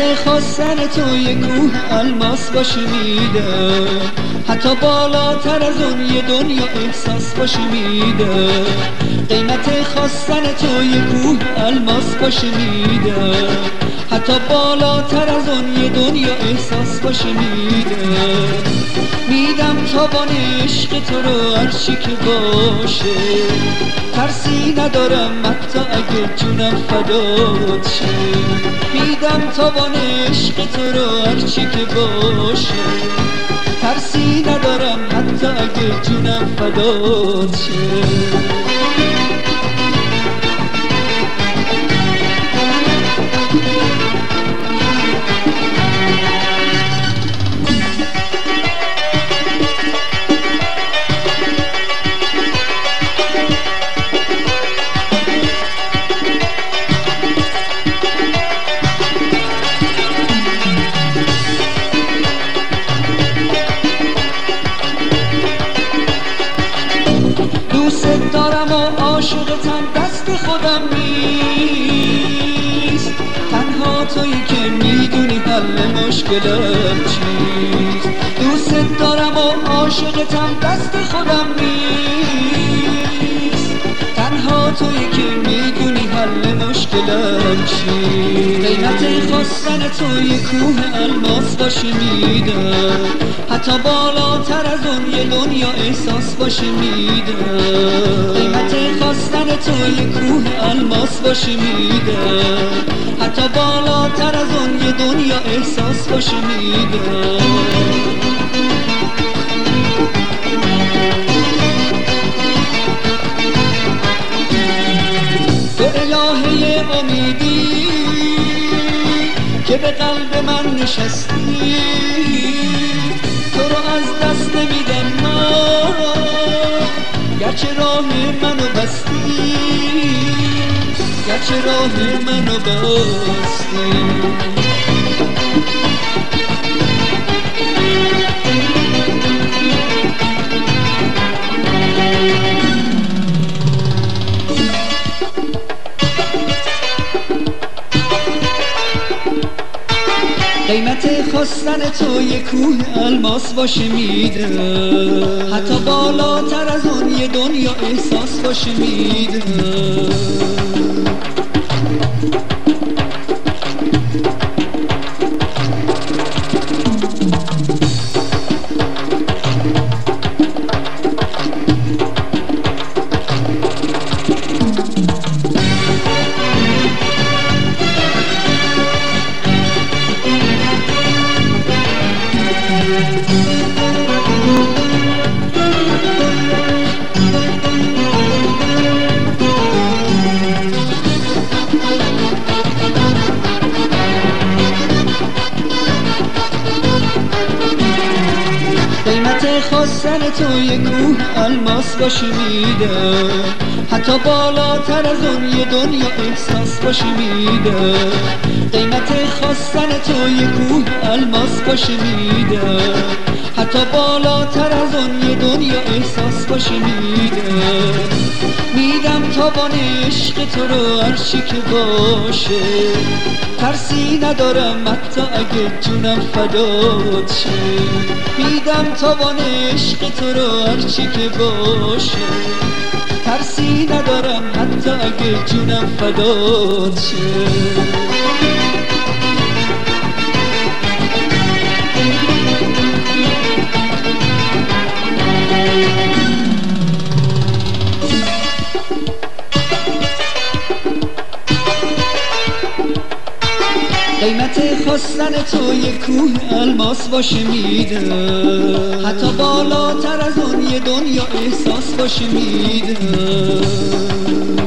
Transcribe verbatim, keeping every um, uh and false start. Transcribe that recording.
قیمت خواستن تو یه کوه الماس باشه میده، حتی بالاتر از اون یه دنیا احساس باشه میده. قیمت خواستن تو یه کوه الماس باشه میده، حتی بالاتر از اون یه دنیا احساس باشه میده. میدم تاوان عشق تو رو هرچی که باشه، ترسی ندارم حتی اگه جونم فدات شه. میدم تاوان عشق تو رو هرچی که باشه، ترسی ندارم حتی اگه جونم فدات شه. دوست دارم و عاشقتم، دست خودم نیست. تنها تویی که میدونی حل مشکلم چیست. دوست دارم و عاشقتم، دست خودم نیست. تنها تویی که میدونی حل مشکلم چیست. قیمت خواستن تو یه کوه الماس باشه میده، حتی بالاتر از اون یه دنیا احساس باشه میده. قیمت خواستن تو یه کوه الماس باشه میده، حتی بالاتر از اون یه دنیا احساس باشه میده. تو الهه امیدی که به قلب من نشستی، تو رو از دست نمیدم من، گرچه راه منو بستی، گرچه راه منو بستی. قیمت خواستن تو یه کوه الماس باشه میده، حتی بالاتر از اون یه دنیا احساس باشه میده. قیمت خواستن تو یه کوه الماس باشه میده، حتی بالاتر از اون یه دنیا احساس باشه میده. قیمت خواستن تو یه کوه الماس باشه میده، حتی بالاتر از اون یه دنیا احساس باشه میده. میدم تاوان عشق تو رو هرچی که باشه، ترسی ندارم حتی اگه جونم فدات شه. میدم تاوان عشق تو رو هرچی که باشه، ترسی ندارم حتی اگه جونم فدات شه. قیمت خواستن تو یه کوه الماس باشه میده، حتی بالاتر از اون یه دنیا احساس باشه میده.